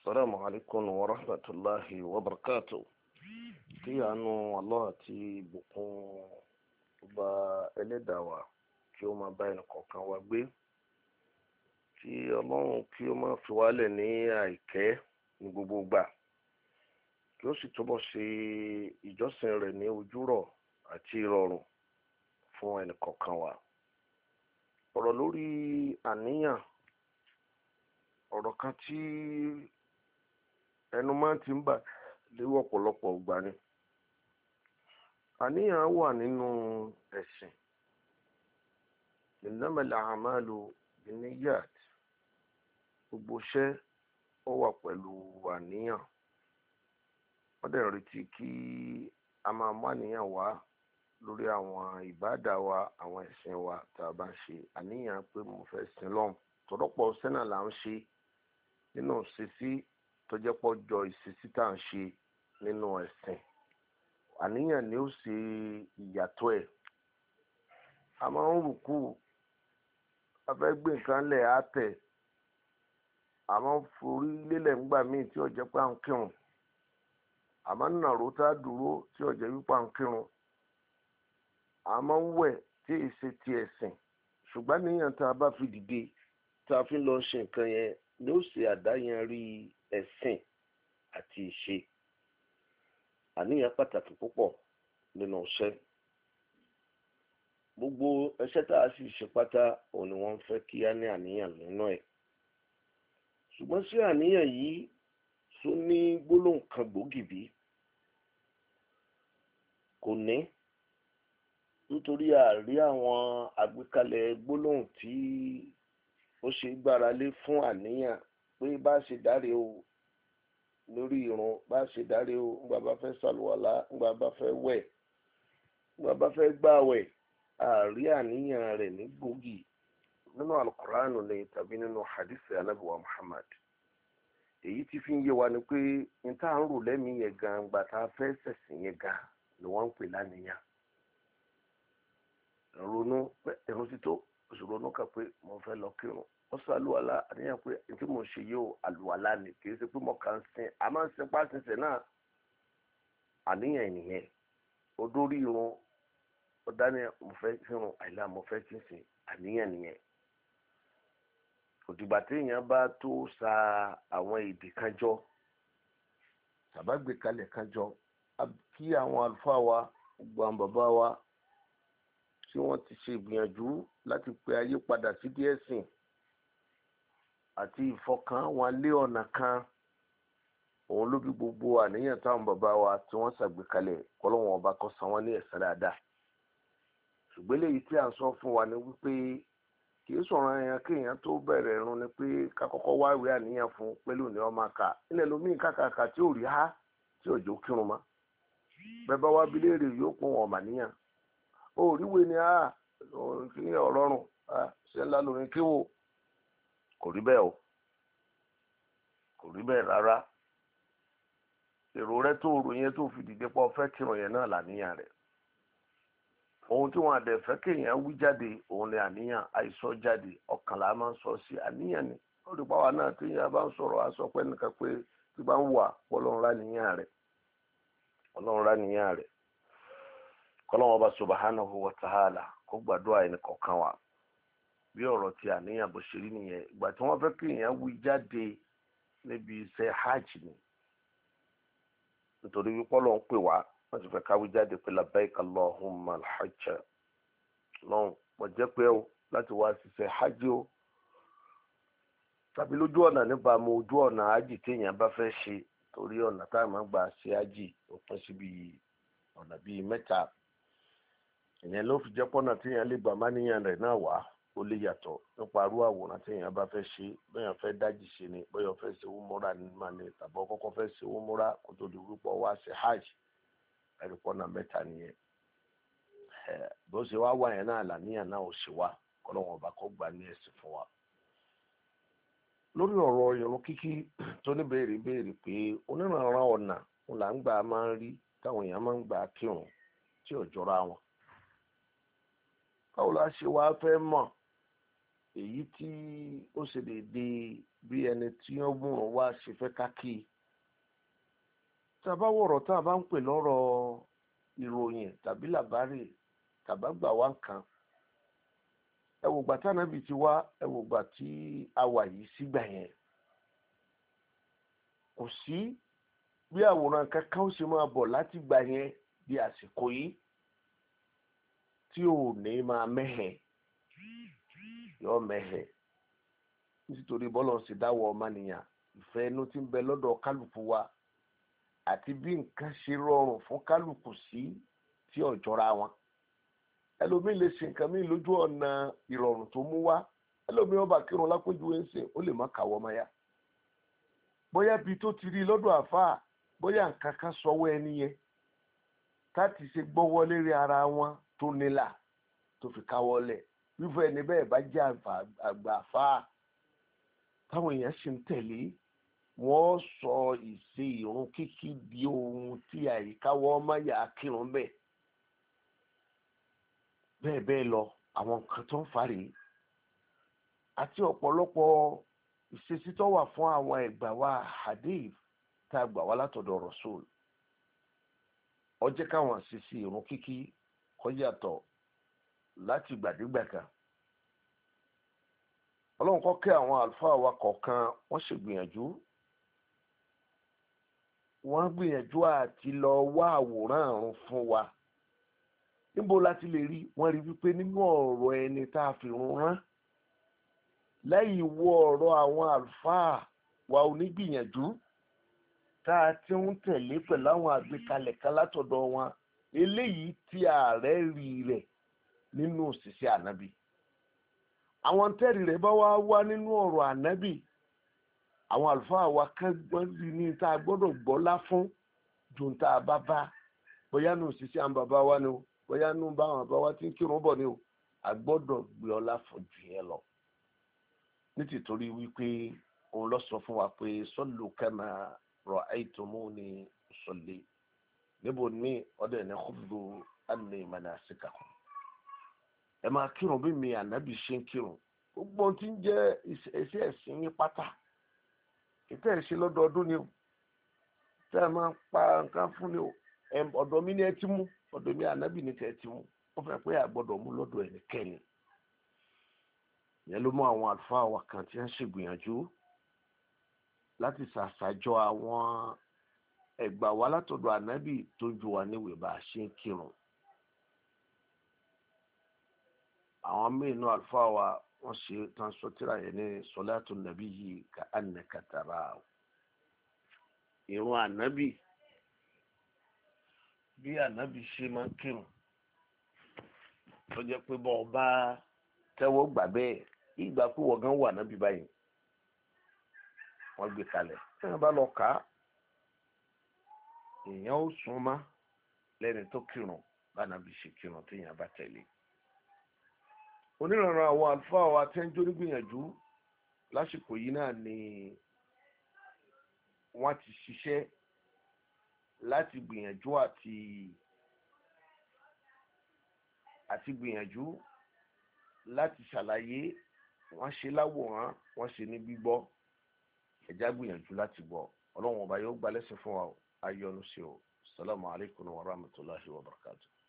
السلام عليكم ورحمة الله وبركاته. kí àánú Allah àti ìbùkún ọba ẹlẹ́dàá wa kí ó máa bá ẹnì kọ̀ọ̀kan wa gbé, kí Ọlọ́run kí ó máa fi wálẹ̀ ní àìkẹ́ ní gbogbo ìgbà, kí ó sì túbọ̀ ṣe ìjọsìn rẹ̀ ní ojúrọ̀ àti ìrọ̀rùn fún ẹnì kọ̀ọ̀kan wa. Ọ̀rọ̀ lórí àníyàn, ọ̀rọ̀ kan tí ẹnu máa ti ń bà léwu ọ̀pọ̀lọpọ̀ ìgbà ni. Àníyàn wà nínú ẹ̀sìn. Innamal a'malu binniyat. Gbogbo iṣẹ́ ó wà pẹ̀lú àníyàn. Wọ́n dẹ̀ retí kí a máa mú àníyàn wá lórí àwọn ìbádà wa, àwọn ẹ̀sìn wa tá a bá ń ṣe. Àníyàn pé mo fẹ́ sin Ọlọ́run. Tọ́lọ́pọ̀ sẹ́nà là ń ṣe nínú ìṣesí tó jẹ́ pọ̀ jọ ìṣesí tá à ń ṣe nínú ẹ̀sìn. Àníyàn ni ó ṣe ìyàtọ̀ ẹ̀. A máa ń rùkú, a fẹ́ gbé nǹkan lẹ̀ á tẹ̀, a máa ń forí lélẹ̀ ńgbà míì tí ó jẹ́ pé à ń kírun, a máa ń nàró tá a dúró tí ó jẹ́ wípé à ń kírun, a máa ń wẹ̀ tí èyí ṣe ti ẹ̀sìn. Ṣùgbọ́n níyàn tá a bá fi dìde tá a fi lọ ṣe nǹkan yẹn ni ó ṣe àdáyanrí ẹ̀sìn àti ìṣe. Àníyàn pàtàkì púpọ̀ nínú iṣẹ́. Gbogbo iṣẹ́ tá a sì ṣe pátá òun ni wọ́n fẹ́ kí á ní àníyàn nínú ẹ̀. Ṣùgbọ́n sí àníyàn yìí tó ní gbólóhùn kan gbòógì bí? Kò ní, nítorí àrí àwọn àgbékalẹ̀ gbólóhùn tí ó ṣe gbára lé fún àníyàn pé bá ṣe dáre o lórí irun, bá ṣe dáre o ńgbà bá fẹ́ ṣàlùwàlá, ńgbà bá fẹ́ wẹ̀, ńgbà bá fẹ́ gbààwẹ̀. Àrí àníyàn rẹ̀ ní gbòógì nínú Al-Qur'an ni tàbí nínú hadith Ànábì wa Muhammad. Èyí tí fi ń yé wa ni pé n tá à ń rò lẹ́mìí yẹn gan, gbà tá a fẹ́ ṣẹ̀sìn yẹn gan ni wọ́n ń pè láníyàn. Ronú pé ẹ̀rù ti tó, oṣù ronú kan pé mo fẹ́ lọ kírun, ó sọ àlùwàlá, àníyàn pé tí mo ṣe yóò àlùwàlá ni, kì í ṣe pé mo kàn ń sin, a máa ń sin pàṣẹṣẹ náà. Àníyàn ènìyàn odórí irun, ó dání mo fẹ́ kírun, àìlá mo fẹ́ kí n sìn, àníyàn nìyẹn. Òdìgbà tí èèyàn bá tó sa àwọn èdè kan jọ, tàbágbékalẹ̀ kan jọ, kí àwọn àlùfáà wa, gbogbo àwọn bàbá wa tí wọ́n ti ṣe ìgbìyànjú láti pe ayé padà sí díẹ̀ sìn àti ìfọkàn wọn lé ọ̀nà kan, òun ló bí gbogbo àníyàn táwọn bàbá wa tí wọ́n ṣàgbékalẹ̀ kọ́lọ́wọ́n ọba kó san wọ́n ní ẹ̀san dáadáa. Ṣùgbọ́n eléyìí tí à ń sọ fún wa ni wípé kì í sọ̀rọ̀ ẹ̀yàn kéèyàn tó bẹ̀rẹ̀ irun ni pé ká kọ́kọ́ wá ìwé àníyàn fún pẹ̀lú ní ọmọ ká ilẹ̀ lómi kàkàkà tí ò rí há tí òjò kírun mọ́. Bẹ́ẹ̀ bá wá bi léèrè yóò pọ̀ wọn màníyàn. Ó ríwèé ni kí ni ọ̀rọ̀rùn ṣe ńlá lórí kíwò. Kò rí bẹ́ẹ̀ o, kò rí bẹ́ẹ̀ rárá. Èrò rẹ tó rò yẹn tó fi dìde pọ̀ fẹ́ kírun yẹn náà làníyàn rẹ̀. Ohun tí wọn àdẹ fẹ́ kéèyàn wí jáde òun ni àníyàn, àìsọ jáde ọkàn là máa ń sọ sí àníyàn ni. Ó rí pàwọn náà tí yẹn bá ń sọ̀rọ̀ aṣọ pé nìkan pé tí bá ń wà Ọlọ́run rá níyàn rẹ̀, Ọlọ́run rá níyàn rẹ̀. Kọ́lọ́run Ọba subhanahu wa ta'ala kó gbàdúrà ẹnì kọ̀ọ̀kan wa. Bí ọ̀rọ̀ ti àníyàn bó ṣe rí nìyẹn. Ìgbà tí wọ́n fẹ́ kéèyàn wí jáde níbi iṣẹ́ hajj ni, nítorí wípé Ọlọ́run pè wá, wọ́n ti fẹ́ káwí jáde pé labbaik Allahumma al-hajj. Lọ́run mo jẹ́ pé o láti wá ṣiṣẹ́ hajj o, tàbí lójú ọ̀nà níbàámu ojú ọ̀nà hajj téèyàn bá fẹ́ ṣe, torí ọ̀nà tá a máa gbà ṣe hajj ó pín síbi ọ̀nà bíi mẹ́ta. Ìyẹn ló fi jẹ́ pọ́nà téèyàn lè gbà máníyàn rẹ̀ náà wá ó lè yàtọ̀ nípa arú àwòrán téèyàn bá fẹ́ ṣe. Bẹ́ẹ̀ fẹ́ dájì ṣe ni, bẹ́ẹ̀ fẹ́ ṣe umura ní màní, tàbí kọ́kọ́ fẹ́ ṣe umura kó tó di wípé wá ṣe hajj. Ẹ̀rí pọ́nà mẹ́ta nìyẹn. Bó ṣe wá wà yẹn náà làníyàn náà ò ṣe wá, kọ́lọ́wọ́n ọba kó gbà ní ẹ̀sìn fún wa. Lórí ọ̀rọ̀ ìrun kíkí tó ní béèrè pé onírànran ọ̀nà là ń gbà máa ń rí táwọn èèyàn máa ń gbà kírun tí ò jọra wọn. Báwo la ṣe wá fẹ́ mọ̀ èyí tí ó ṣe dédé bí ẹni tí ó mú ọ wá ṣe fẹ́ ká kí tá a bá wọ̀rọ̀ tá a bá ń pè lọ́rọ̀ ìròyìn tàbí làbárè tàbá gbà wá nǹkan ẹ wò gbà tánàbì ti wá ẹ wò gbà tí a wà yìí sígbà yẹn kò sí bí àwòrán kankan ó ṣe máa bọ̀ láti gbà yẹn di àsìkò yìí tí ò ní máa mẹ́hẹ̀ yọ mẹ́hẹ̀ nítorí bọ́lọ̀ sì dáwọ́ ọmọnìyàn ìfẹ́ inú tí ń bẹ lọ́dọ̀ kálukú wa àti bí nǹkan ṣe rọrùn fún kálukú sí tí ò jọra wọn ẹlòmíì lè ṣe nǹkan míì lójú ọ̀nà ìrọ̀rùn tó mú wá ẹlòmíì ó bá kírun lápéjúwe ń sìn ó lè má kàwọ́ ọmọ ya bóyá bí tó ti rí lọ́dọ̀ àfáà bóyá nǹkan kan sọwọ́ ẹni yẹn táti ṣe gbọ́wọ́ lérí ara wọn tó nílà tó fi káwọ́ lẹ̀ wífọ ẹni bẹ́ẹ̀ bá jẹ́ àgbà àfáà táwọn èèyàn ṣì ń tẹ̀lé wọ́n sọ ìṣe ìrun kíkí di ohun tí àyíkáwọ́ ọmọ yà á kírun bẹ́ẹ̀ bẹ́ẹ̀ bẹ́ẹ̀ lọ àwọn nǹkan tó ń farè àti ọ̀pọ̀lọpọ̀ ìṣesí tó wà fún àwọn ẹgbà wa hadith tá a gbà wá látọ̀dọ̀ Rasul ó jẹ́ káwọn àṣìṣe ìrun kíkí kó yàtọ̀ láti gbàdégbà kan ọlọ́run kọ́ kẹ́ àwọn àlùfáà wa kọ̀ọ̀kan wọ́n ṣègbìyànjú wọ́n gbìyànjú àti lọ wá àwòrán àrùn fún wa níbo láti lè rí wọ́n rí wípé nínú ọ̀rọ̀ ẹni tá a fi run rán lẹ́yìn wo ọ̀rọ̀ àwọn àlùfáà wa onígbìyànjú tá a ti ń tẹ̀lé pẹ̀lú àwọn àgbékalẹ̀ kan látọ̀dọ̀ wọn eléyìí tí ààrẹ rí rẹ̀ nínú òṣìṣẹ́ ànábì àwọn tẹ́rì rẹ̀ bá wá nínú ọ̀rọ̀ ànábì àwọn àlùfáà wa kẹ́gbọ́n rí ní tá a gbọ́dọ̀ gbọ́lá fún ju tá a bá bá bóyá nù òṣìṣẹ́ àwọn bàbá wa ni o bóyá nù bá àwọn bàbá wa tí ń kírun bọ̀ ni o a gbọ́dọ̀ gbé ọlá fún jù yẹn lọ nítìtorí wípé òun lọ sọ fún wa pé sallu kama ra'aytumuni usalli níbo ní ọdẹ ní khudhu anni manasikakum ẹ máa kírun bí mi ànábì ṣe ń kírun gbogbo ohun tí ń jẹ́ iṣẹ́ ẹ̀sìn yín pátá ìtẹ́ ẹ̀ ṣe lọ́dọọdún ni o tẹ́ ẹ máa pa nǹkan fún ni o ọ̀dọ̀ mi ni ẹ ti mú ọ̀dọ̀ mi ànábì ni tẹ́ ẹ ti mú wọ́n fẹ́ pé àgbọ̀dọ̀ mú lọ́dọ̀ ẹnikẹ́ni yẹn ló mú àwọn àlùfáà wa kan tí wọ́n ṣègbìyànjú láti ṣàṣàjọ àwọn ẹgbà wa látọ̀dọ̀ ànábì tó ju wa níwèé bá a ṣe ń kírun àwọn mẹ́rin àlùfáà wa wọ́n ṣe tán sọtíra yẹn ní sọlátù nàbí yìí ka annaka tarahu ìrun ànábì bí ànábì ṣe máa ń kírun tó jẹ́ pé bọ́ ọba tẹ́wọ́ gbà bẹ́ẹ̀ ìgbà pé wọ́n gan wà ànábì báyìí wọ́n gbé kalẹ̀ tí wọ́n bá lọ kà á èèyàn ó súnmọ́ lẹ́ni tó kírun bá ànábì ṣe kírun tí èèyàn bá tẹ̀lé onírànà àwọn àlùfáà wa tẹ́ ń jórí gbìyànjú lásìkò yìí náà ni wọ́n ti ṣiṣẹ́ láti gbìyànjú àti gbìyànjú láti ṣàlàyé wọ́n ṣe láwòrán wọ́n ṣe ní gbígbọ́ ẹ̀já gbìyànjú láti gbọ́ ọlọ́run ọba yóò gbà lẹ́sìn fún wa ayọ́nu sí o salamu alaykum wa rahmatulahi wa barakatuh.